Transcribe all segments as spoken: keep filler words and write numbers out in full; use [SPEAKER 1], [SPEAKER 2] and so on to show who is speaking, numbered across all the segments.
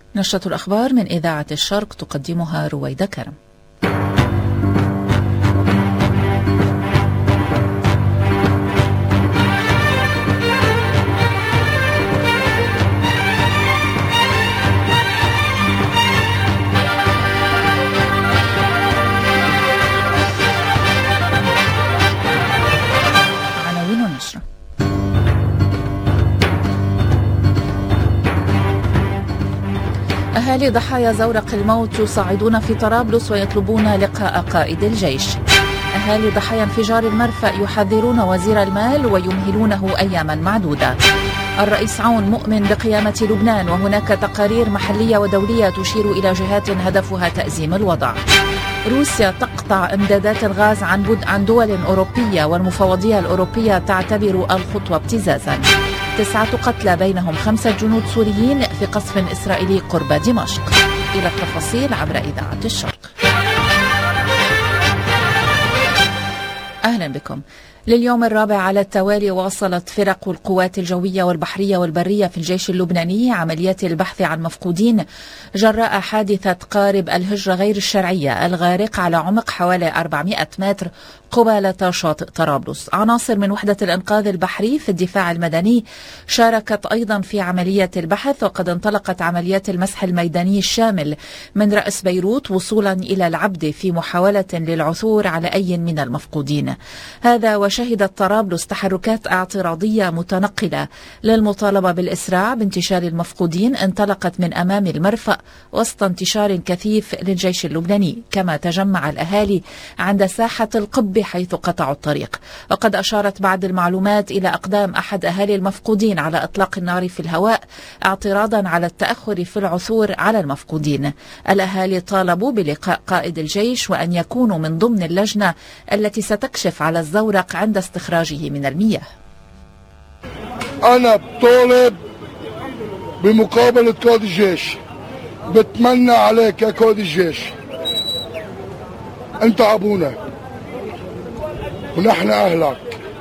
[SPEAKER 1] نشرة الأخبار من إذاعة الشرق تقدمها رويدة كرم. عناوين النشرة: أهالي ضحايا زورق الموت يصعدون في طرابلس ويطلبون لقاء قائد الجيش. أهالي ضحايا انفجار المرفأ يحذرون وزير المال ويمهلونه أياما معدودة. الرئيس عون مؤمن بقيامة لبنان، وهناك تقارير محلية ودولية تشير إلى جهات هدفها تأزيم الوضع. روسيا تقطع امدادات الغاز عن بد عن دول أوروبية، والمفوضية الأوروبية تعتبر الخطوة ابتزازا. تسعة قتلى بينهم خمسة جنود سوريين في قصف إسرائيلي قرب دمشق. إلى التفاصيل عبر إذاعة الشرق. أهلا بكم. لليوم الرابع على التوالي واصلت فرق القوات الجوية والبحرية والبرية في الجيش اللبناني عمليات البحث عن مفقودين جراء حادثة قارب الهجرة غير الشرعية الغارق على عمق حوالي أربعمائة متر قبالة شاطئ طرابلس. عناصر من وحدة الإنقاذ البحري في الدفاع المدني شاركت أيضا في عملية البحث، وقد انطلقت عمليات المسح الميداني الشامل من رأس بيروت وصولا إلى العبدة في محاولة للعثور على أي من المفقودين. هذا وشهدت طرابلس تحركات اعتراضية متنقلة للمطالبة بالإسراع بانتشال المفقودين انطلقت من أمام المرفأ وسط انتشار كثيف للجيش اللبناني، كما تجمع الأهالي عند ساحة القب حيث قطعوا الطريق. وقد أشارت بعض المعلومات إلى أقدام أحد أهالي المفقودين على إطلاق النار في الهواء اعتراضا على التأخر في العثور على المفقودين. الأهالي طالبوا بلقاء قائد الجيش وأن يكونوا من ضمن اللجنة التي ستكشف على الزورق عند استخراجه من المياه.
[SPEAKER 2] أنا بطالب بمقابلة قائد الجيش، بتمنى عليك يا قائد الجيش، أنت أبونا ونحن أهلك،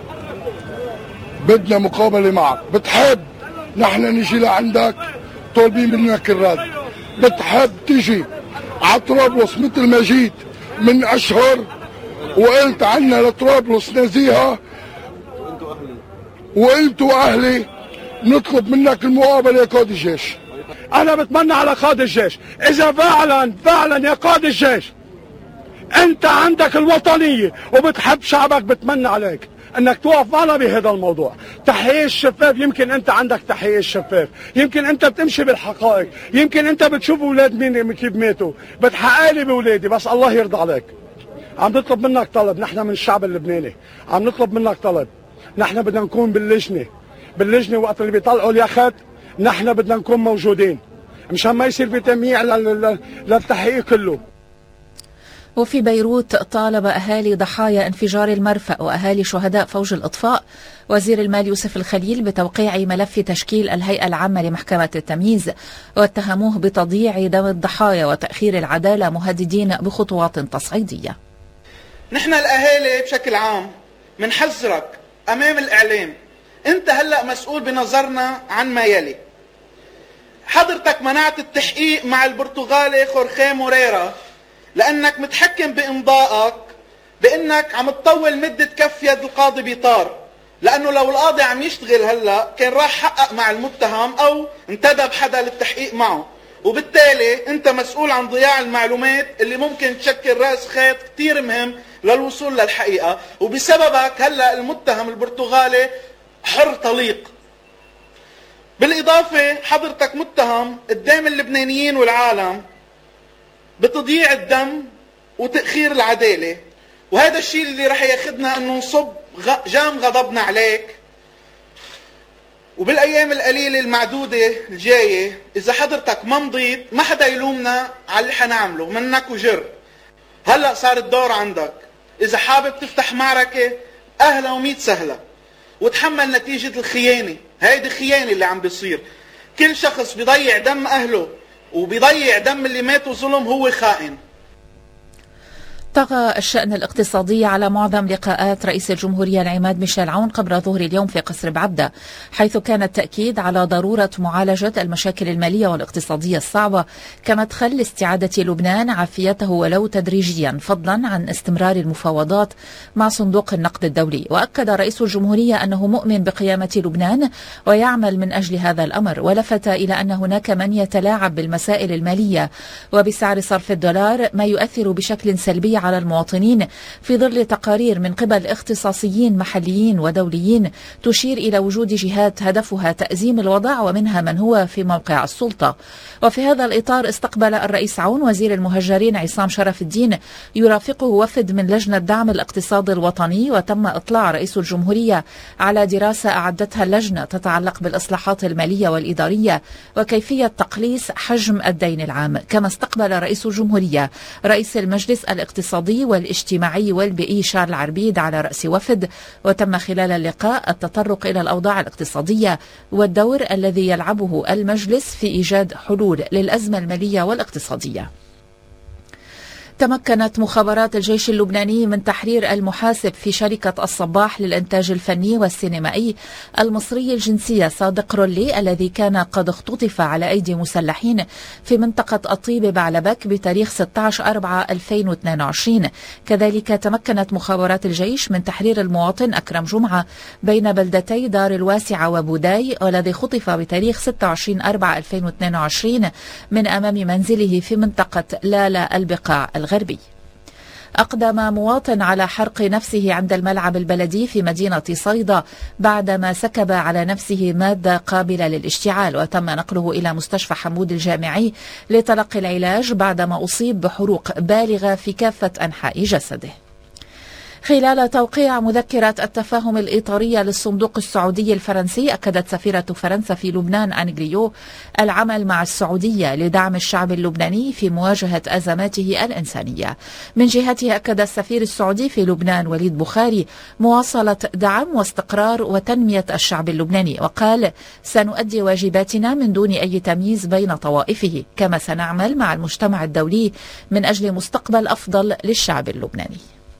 [SPEAKER 2] بدنا مقابلة معك. بتحب نحن نجي لعندك طالبين منك الرد، بتحب تجي على طرابلس مثل ما جيت من أشهر وقلت عنا لطرابلس نزيهة وقلتوا أهلي، نطلب منك المقابلة يا قائد الجيش.
[SPEAKER 3] أنا بتمنى على قائد الجيش، إذا فعلا فعلا يا قائد الجيش أنت عندك الوطنية وبتحب شعبك، بتمنى عليك أنك توقف معنا بهذا الموضوع. تحقيق الشفاف، يمكن أنت عندك تحقيق الشفاف، يمكن أنت بتمشي بالحقائق، يمكن أنت بتشوف أولاد مين كيف ماتوا، بتحقق لي بأولادي، بس الله يرضى عليك. عم نطلب منك طلب، نحن من الشعب اللبناني عم نطلب منك طلب، نحن بدنا نكون باللجنة باللجنة وقت اللي بيطلعوا اليخت نحن بدنا نكون موجودين مشان ما يصير في تمييع للتحقيق كله.
[SPEAKER 1] وفي بيروت طالب أهالي ضحايا انفجار المرفأ وأهالي شهداء فوج الإطفاء وزير المال يوسف الخليل بتوقيع ملف تشكيل الهيئة العامة لمحكمة التمييز، واتهموه بتضييع دم الضحايا وتأخير العدالة، مهددين بخطوات تصعيدية.
[SPEAKER 4] نحن الأهالي بشكل عام منحذرك أمام الإعلام، أنت هلأ مسؤول بنظرنا عن ما يلي. حضرتك منعت التحقيق مع البرتغالي خورخيه موريرا لأنك متحكم بإمضائك بأنك عم تطول مدة كف يد القاضي بيطار، لأنه لو القاضي عم يشتغل هلأ كان راح حقق مع المتهم أو انتدب حدا للتحقيق معه، وبالتالي أنت مسؤول عن ضياع المعلومات اللي ممكن تشكل رأس خيط كتير مهم للوصول للحقيقة، وبسببك هلأ المتهم البرتغالي حر طليق. بالإضافة حضرتك متهم قدام اللبنانيين والعالم بتضييع الدم وتأخير العدالة، وهذا الشيء اللي رح ياخدنا انه نصب جام غضبنا عليك. وبالايام القليلة المعدودة الجاية اذا حضرتك ما مضيت ما حدا يلومنا على اللي حنعمله منك وجر. هلأ صار الدور عندك، اذا حابب تفتح معركة اهلا وميت سهلة وتحمل نتيجة الخيانة. هيدي خيانة اللي عم بيصير، كل شخص بيضيع دم اهله وبيضيع دم اللي ماتوا ظلم هو خائن.
[SPEAKER 1] طغى الشأن الاقتصادي على معظم لقاءات رئيس الجمهورية العماد ميشيل عون قبل ظهر اليوم في قصر بعبدة، حيث كان التأكيد على ضرورة معالجة المشاكل المالية والاقتصادية الصعبة كمدخل لاستعادة لبنان عافيته ولو تدريجيا، فضلا عن استمرار المفاوضات مع صندوق النقد الدولي. وأكد رئيس الجمهورية أنه مؤمن بقيامة لبنان ويعمل من أجل هذا الأمر، ولفت إلى أن هناك من يتلاعب بالمسائل المالية وبسعر صرف الدولار، ما يؤثر بشكل سلبي على المواطنين، في ظل تقارير من قبل اختصاصيين محليين ودوليين تشير إلى وجود جهات هدفها تأزيم الوضع ومنها من هو في موقع السلطة. وفي هذا الإطار استقبل الرئيس عون وزير المهجرين عصام شرف الدين يرافقه وفد من لجنة دعم الاقتصاد الوطني، وتم إطلاع رئيس الجمهورية على دراسة أعدتها اللجنة تتعلق بالإصلاحات المالية والإدارية وكيفية تقليص حجم الدين العام. كما استقبل رئيس الجمهورية رئيس المجلس الاقتصادي والاجتماعي والبيئي شارل عربيد على رأس وفد، وتم خلال اللقاء التطرق إلى الأوضاع الاقتصادية والدور الذي يلعبه المجلس في إيجاد حلول للأزمة المالية والاقتصادية. تمكنت مخابرات الجيش اللبناني من تحرير المحاسب في شركة الصباح للإنتاج الفني والسينمائي المصري الجنسية صادق رولي، الذي كان قد اختطف على أيدي مسلحين في منطقة الطيب بعلبك بتاريخ ستة عشر أربعة ألفين واثنين وعشرين. كذلك تمكنت مخابرات الجيش من تحرير المواطن أكرم جمعة بين بلدتي دار الواسعة وبوداي، والذي خطف بتاريخ ستة وعشرين أربعة ألفين واثنين وعشرين من أمام منزله في منطقة لالا البقاع الغربي. أقدم مواطن على حرق نفسه عند الملعب البلدي في مدينة صيدا بعدما سكب على نفسه مادة قابلة للاشتعال، وتم نقله إلى مستشفى حمود الجامعي لتلقي العلاج بعدما أصيب بحروق بالغة في كافة أنحاء جسده. خلال توقيع مذكرة التفاهم الإطارية للصندوق السعودي الفرنسي، أكدت سفيرة فرنسا في لبنان أنجليو العمل مع السعودية لدعم الشعب اللبناني في مواجهة أزماته الإنسانية. من جهته أكد السفير السعودي في لبنان وليد بخاري مواصلة دعم واستقرار وتنمية الشعب اللبناني، وقال: سنؤدي واجباتنا من دون أي تمييز بين طوائفه، كما سنعمل مع المجتمع الدولي من أجل مستقبل أفضل للشعب اللبناني.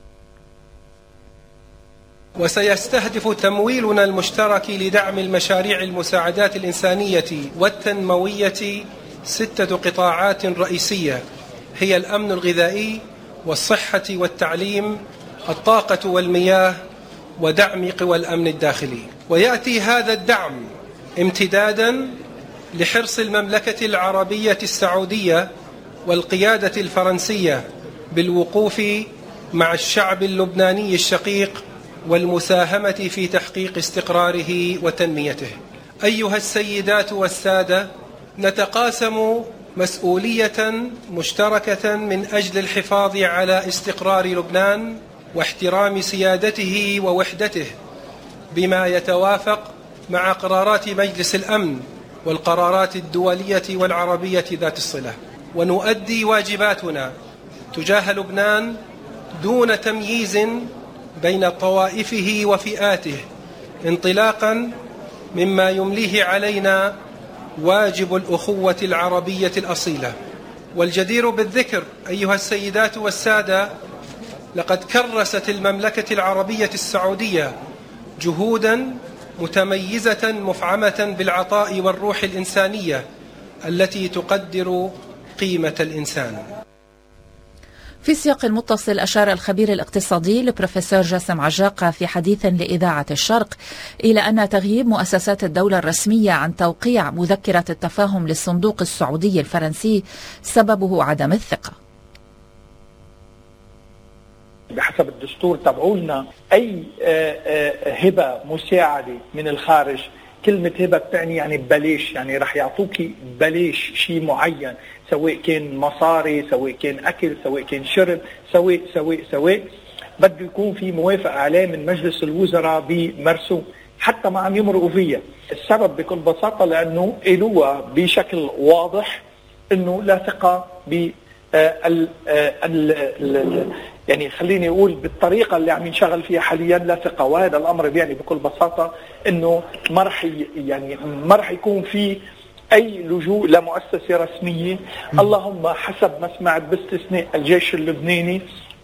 [SPEAKER 5] وسيستهدف تمويلنا المشترك لدعم المشاريع المساعدات الإنسانية والتنموية ستة قطاعات رئيسية، هي الأمن الغذائي والصحة والتعليم، الطاقة والمياه، ودعم قوى الأمن الداخلي. ويأتي هذا الدعم امتدادا لحرص المملكة العربية السعودية والقيادة الفرنسية بالوقوف مع الشعب اللبناني الشقيق والمساهمة في تحقيق استقراره وتنميته. أيها السيدات والسادة، نتقاسم مسؤولية مشتركة من أجل الحفاظ على استقرار لبنان واحترام سيادته ووحدته، بما يتوافق مع قرارات مجلس الأمن والقرارات الدولية والعربية ذات الصلة. ونؤدي واجباتنا تجاه لبنان دون تمييز بين طوائفه وفئاته، انطلاقا مما يمليه علينا واجب الأخوة العربية الأصيلة. والجدير بالذكر أيها السيدات والسادة، لقد كرست المملكة العربية السعودية جهودا متميزة مفعمة بالعطاء والروح الإنسانية التي تقدر قيمة الإنسان.
[SPEAKER 1] في سياق متصل، أشار الخبير الاقتصادي البروفيسور جاسم عجاقة في حديث لإذاعة الشرق إلى أن تغييب مؤسسات الدولة الرسمية عن توقيع مذكرة التفاهم للصندوق السعودي الفرنسي سببه عدم الثقة.
[SPEAKER 6] بحسب الدستور تبعولنا أي هبة مساعدة من الخارج، كلمة هبة بتعني يعني ببلاش، يعني رح يعطوكي ببلاش شيء معين، سواء كان مصاري، سواء كان أكل، سواء كان شرب، سواء سواء سواء بده يكون في موافقة عليه من مجلس الوزراء بمرسوم، حتى ما عم يمرقوا فيها. السبب بكل بساطة لأنه قالوها بشكل واضح أنه لا ثقة ب ال ال يعني خليني أقول بالطريقة اللي عم ينشغل فيها حاليا لا ثقة. وهذا الأمر يعني بكل بساطة أنه ما رح يعني ما رح يكون في أي لجوء لمؤسسة رسمية، اللهم حسب ما سمعت باستثناء الجيش اللبناني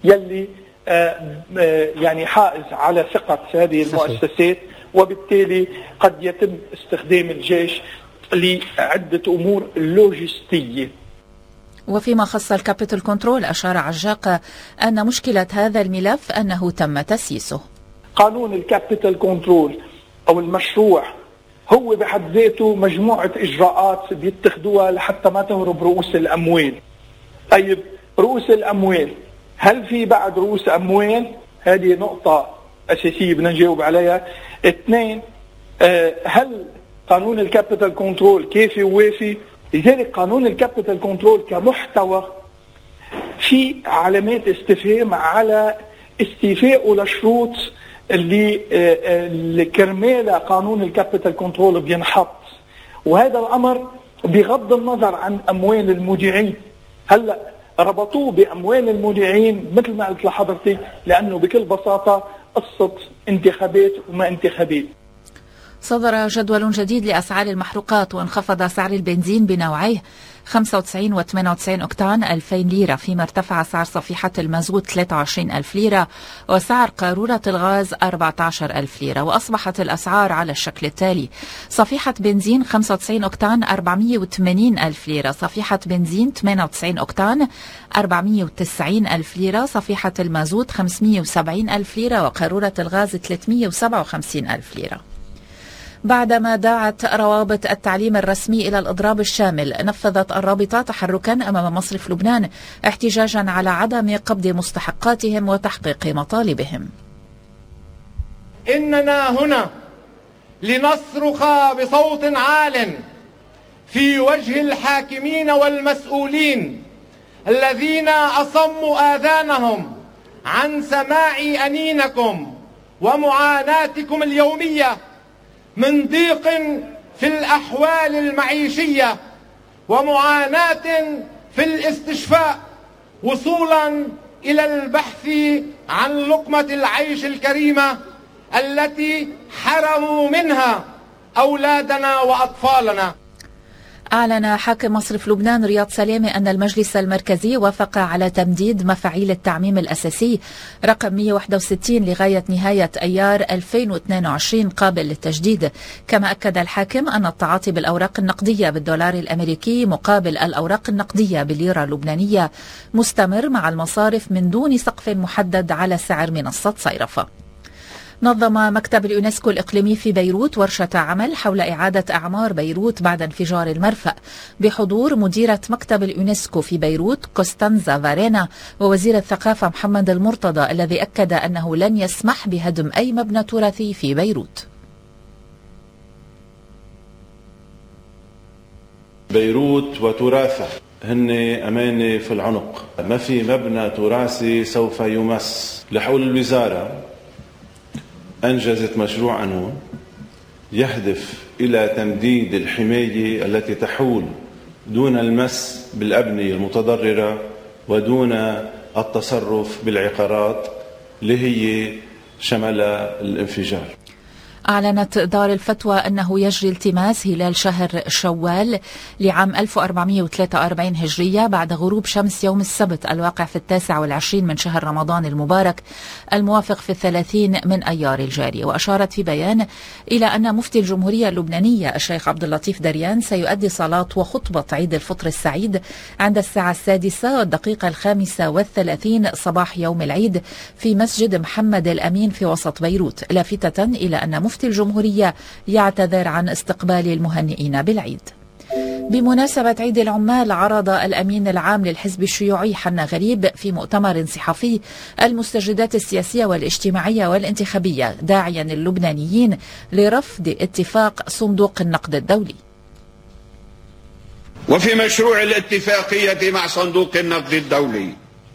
[SPEAKER 6] يلي يعني حائز على ثقة هذه المؤسسات، وبالتالي قد يتم استخدام الجيش لعدة أمور لوجستية.
[SPEAKER 1] وفيما خص الكابيتال كنترول أشار عجاق أن مشكلة هذا الملف أنه تم تسييسه.
[SPEAKER 6] قانون الكابيتال كنترول أو المشروع هو بحد ذاته مجموعة إجراءات بيتخذوها لحتى ما تهرب رؤوس الأموال. طيب رؤوس الأموال، هل في بعد رؤوس أموال؟ هذه نقطة أساسية بدنا نجاوب عليها. اثنين، هل قانون الكابيتال كنترول كافي ووافي؟ لذلك قانون الكابيتال كنترول كمحتوى في علامات استفهام على استيفائه لشروط اللي اللي كرمالها قانون الكابيتال كنترول بينحط، وهذا الأمر بغض النظر عن أموال المودعين. هلا ربطوه بأموال المودعين مثل ما قلت لحضرتك لأنه بكل بساطة قصة انتخابات وما انتخابات.
[SPEAKER 1] صدر جدول جديد لأسعار المحروقات وانخفض سعر البنزين بنوعيه خمسة وتسعين وثمانية وتسعين أكتان ألفين ليرة، فيما ارتفع سعر صفيحة المازوت ثلاثة وعشرين ألف ليرة وسعر قارورة الغاز أربعة عشر ألف ليرة. وأصبحت الأسعار على الشكل التالي: صفيحة بنزين خمسة وتسعين أكتان أربعمائة وثمانين ألف ليرة، صفيحة بنزين ثمانية وتسعين أكتان أربعمائة وتسعين ألف ليرة، صفيحة المازوت خمسمائة وسبعين ألف ليرة وقارورة الغاز ثلاثمائة وسبعة وخمسين ألف ليرة. بعدما دعت روابط التعليم الرسمي إلى الإضراب الشامل، نفذت الرابطة تحركا أمام مصرف لبنان احتجاجا على عدم قبض مستحقاتهم وتحقيق مطالبهم.
[SPEAKER 7] إننا هنا لنصرخ بصوت عال في وجه الحاكمين والمسؤولين الذين أصموا آذانهم عن سماع أنينكم ومعاناتكم اليومية من ضيق في الأحوال المعيشية ومعاناة في الاستشفاء، وصولا إلى البحث عن لقمة العيش الكريمة التي حرموا منها أولادنا وأطفالنا.
[SPEAKER 1] أعلن حاكم مصرف لبنان رياض سلامة أن المجلس المركزي وافق على تمديد مفاعيل التعميم الأساسي رقم مئة وواحد وستين لغاية نهاية أيار ألفين واثنين وعشرين قابل للتجديد. كما أكد الحاكم أن التعاطي بالأوراق النقدية بالدولار الأمريكي مقابل الأوراق النقدية بالليرة اللبنانية مستمر مع المصارف من دون سقف محدد على سعر منصة صيرفة. نظم مكتب اليونسكو الإقليمي في بيروت ورشة عمل حول إعادة أعمار بيروت بعد انفجار المرفأ بحضور مديرة مكتب اليونسكو في بيروت كوستانزا فارينا ووزير الثقافة محمد المرتضى، الذي أكد أنه لن يسمح بهدم أي مبنى تراثي في بيروت.
[SPEAKER 8] بيروت وتراثه هن أمانة في العنق، ما في مبنى تراثي سوف يمس. لحول الوزارة أنجزت مشروع قانون يهدف إلى تمديد الحماية التي تحول دون المس بالأبنية المتضررة ودون التصرف بالعقارات اللي هي شمل الانفجار.
[SPEAKER 1] أعلنت دار الفتوى أنه يجري التماس هلال شهر شوال لعام ألف وأربعمائة وثلاثة وأربعين هجرية بعد غروب شمس يوم السبت الواقع في التاسع والعشرين من شهر رمضان المبارك الموافق في الثلاثين من أيار الجاري. وأشارت في بيان إلى أن مفتي الجمهورية اللبنانية الشيخ عبد اللطيف دريان سيؤدي صلاة وخطبة عيد الفطر السعيد عند الساعة السادسة والدقيقة الخامسة والثلاثين صباح يوم العيد في مسجد محمد الأمين في وسط بيروت، لافتة إلى أن مفتي الجمهورية يعتذر عن استقبال المهنئين بالعيد. بمناسبة عيد العمال عرض الأمين العام للحزب الشيوعي حنا غريب في مؤتمر صحفي المستجدات السياسية والاجتماعية والانتخابية داعيا اللبنانيين لرفض اتفاق صندوق النقد الدولي.
[SPEAKER 9] وفي مشروع الاتفاقية مع صندوق النقد الدولي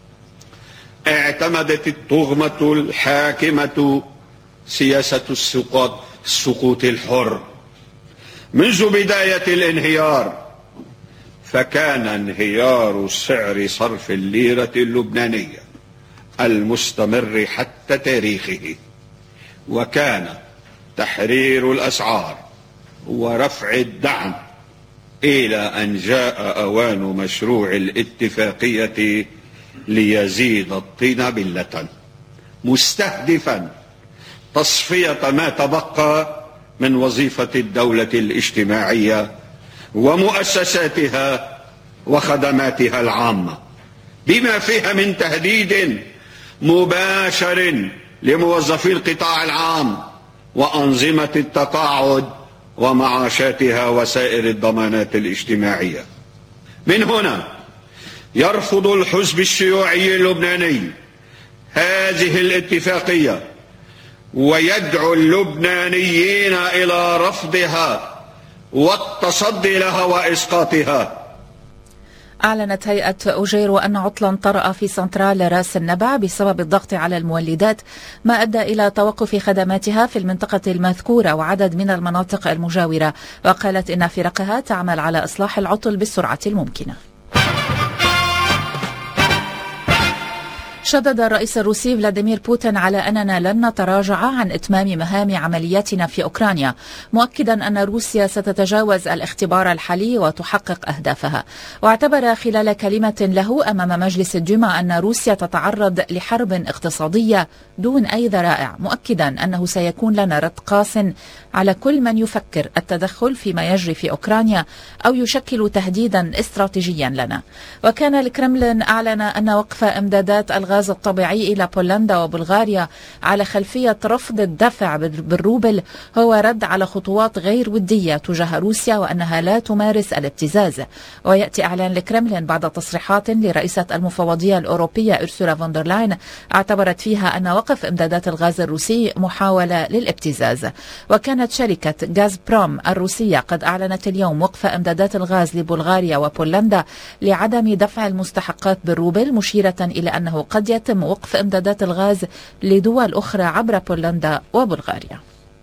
[SPEAKER 9] اعتمدت الطغمة الحاكمة سياسة السقوط السقوط الحر منذ بداية الانهيار، فكان انهيار سعر صرف الليرة اللبنانية المستمر حتى تاريخه، وكان تحرير الأسعار ورفع الدعم إلى أن جاء أوان مشروع الاتفاقية ليزيد الطين بلة، مستهدفا تصفية ما تبقى من وظيفة الدولة الاجتماعية ومؤسساتها وخدماتها العامة، بما فيها من تهديد مباشر لموظفي القطاع العام وأنظمة التقاعد ومعاشاتها وسائر الضمانات الاجتماعية. من هنا يرفض الحزب الشيوعي اللبناني هذه الاتفاقية ويدعو اللبنانيين إلى رفضها والتصدي لها وإسقاطها.
[SPEAKER 1] أعلنت هيئة أوجيرو أن عطلا طرأ في سنترال راس النبع بسبب الضغط على المولدات، ما أدى إلى توقف خدماتها في المنطقة المذكورة وعدد من المناطق المجاورة، وقالت إن فرقها تعمل على إصلاح العطل بالسرعة الممكنة. شدد الرئيس الروسي فلاديمير بوتين على أننا لن نتراجع عن إتمام مهام عملياتنا في أوكرانيا، مؤكدا أن روسيا ستتجاوز الاختبار الحالي وتحقق أهدافها. واعتبر خلال كلمة له أمام مجلس الدوما أن روسيا تتعرض لحرب اقتصادية دون أي ذرائع، مؤكدا أنه سيكون لنا رد قاس على كل من يفكر التدخل فيما يجري في أوكرانيا أو يشكل تهديدا استراتيجيا لنا. وكان الكرملين أعلن أن وقف إمدادات الغاز الطبيعي إلى بولندا وبلغاريا على خلفية رفض الدفع بالروبل هو رد على خطوات غير ودية تجاه روسيا وأنها لا تمارس الابتزاز. ويأتي إعلان الكرملين بعد تصريحات لرئيسة المفوضية الأوروبية أرسولا فون لاين اعتبرت فيها أن وقف إمدادات الغاز الروسي محاولة للابتزاز. وكانت شركة غاز بروم الروسية قد أعلنت اليوم وقف إمدادات الغاز لبلغاريا وبولندا لعدم دفع المستحقات بالروبل، مشيرة إلى أنه قد يتم وقف إمدادات الغاز لدول أخرى عبر بولندا وبلغاريا.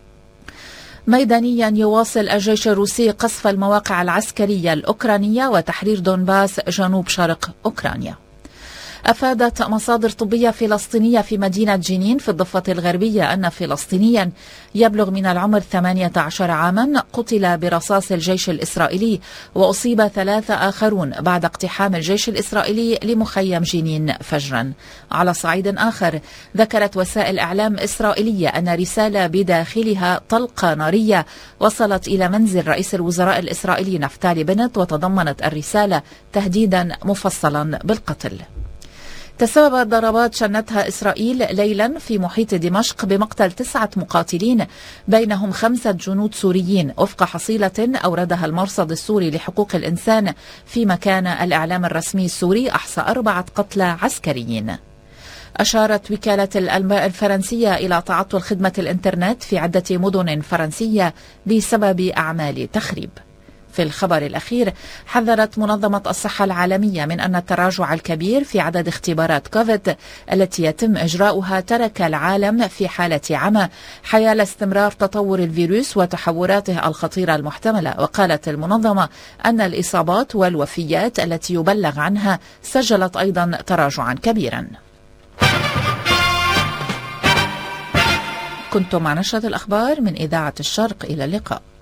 [SPEAKER 1] ميدانيا يواصل الجيش الروسي قصف المواقع العسكرية الأوكرانية وتحرير دونباس جنوب شرق أوكرانيا. أفادت مصادر طبية فلسطينية في مدينة جنين في الضفة الغربية أن فلسطينيا يبلغ من العمر ثمانية عشر عاما قتل برصاص الجيش الإسرائيلي، وأصيب ثلاثة آخرون بعد اقتحام الجيش الإسرائيلي لمخيم جنين فجرا. على صعيد آخر، ذكرت وسائل إعلام إسرائيلية أن رسالة بداخلها طلقة نارية وصلت إلى منزل رئيس الوزراء الإسرائيلي نفتالي بنت، وتضمنت الرسالة تهديدا مفصلا بالقتل. تسببت ضربات شنتها إسرائيل ليلا في محيط دمشق بمقتل تسعة مقاتلين بينهم خمسة جنود سوريين، وفق حصيلة أوردها المرصد السوري لحقوق الإنسان، فيما كان الإعلام الرسمي السوري أحصى أربعة قتلى عسكريين. أشارت وكالة الأنباء الفرنسية إلى تعطل خدمة الإنترنت في عدة مدن فرنسية بسبب أعمال تخريب. في الخبر الأخير، حذرت منظمة الصحة العالمية من أن التراجع الكبير في عدد اختبارات كوفيد التي يتم إجراؤها ترك العالم في حالة عمى حيال استمرار تطور الفيروس وتحوراته الخطيرة المحتملة. وقالت المنظمة أن الإصابات والوفيات التي يبلغ عنها سجلت أيضا تراجعا كبيرا. كنتم مع نشرة الأخبار من إذاعة الشرق، إلى اللقاء.